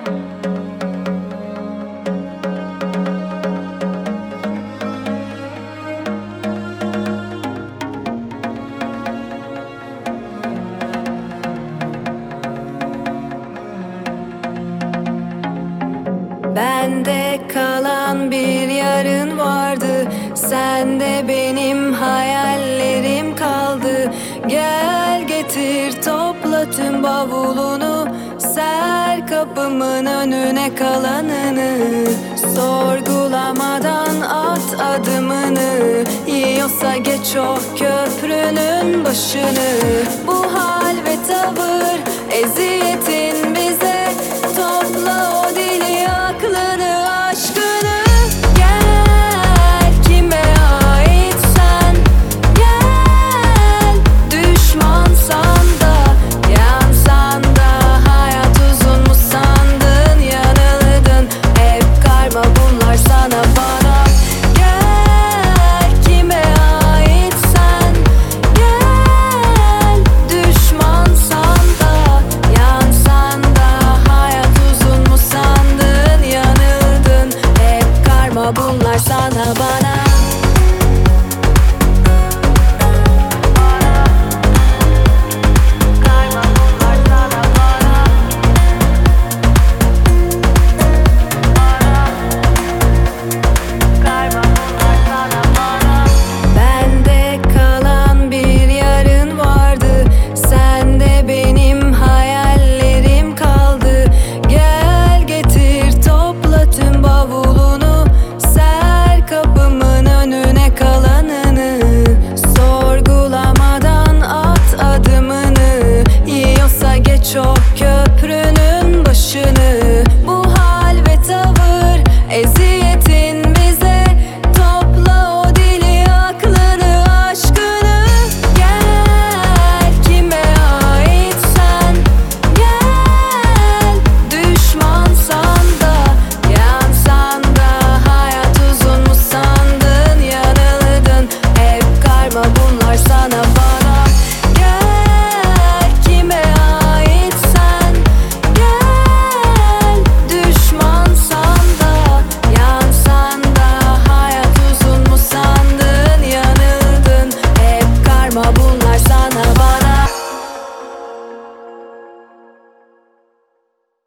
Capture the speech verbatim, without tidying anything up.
Bende kalan bir yarın vardı, sende benim hayallerim kaldı. Gel getir topla tüm bavulunu, ser kapımın önüne kalanını. Sorgulamadan at adımını, yiyorsa geç o köprünün başını. Bu hal ve tavır eziyetin bize